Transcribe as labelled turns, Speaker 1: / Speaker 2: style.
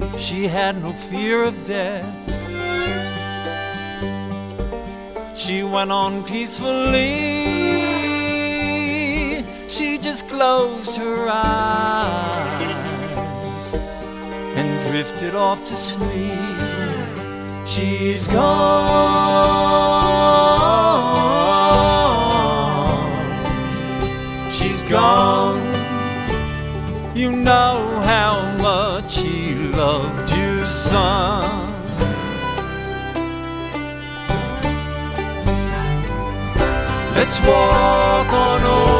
Speaker 1: She had no fear of death. She went on peacefully. She just closed her eyes and drifted off to sleep. She's gone. She's gone. You know how much she loved you, son. Let's walk on over